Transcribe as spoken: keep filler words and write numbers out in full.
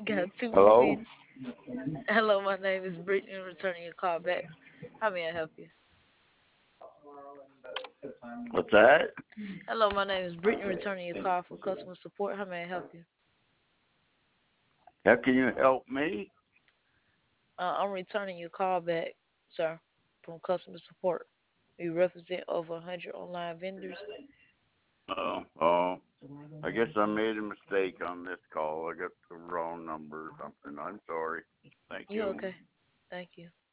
Got two more Hello? minutes. Hello, my name is Brittany. Returning your call back. How may I help you? What's that? Hello, my name is Brittany. Returning your call from customer support. How may I help you? How can you help me? Uh, I'm returning your call back, sir, from customer support. We represent over one hundred online vendors. Oh, oh, I guess I made a mistake on this call. I got the wrong number or something. I'm sorry. Thank You you. okay? Thank you.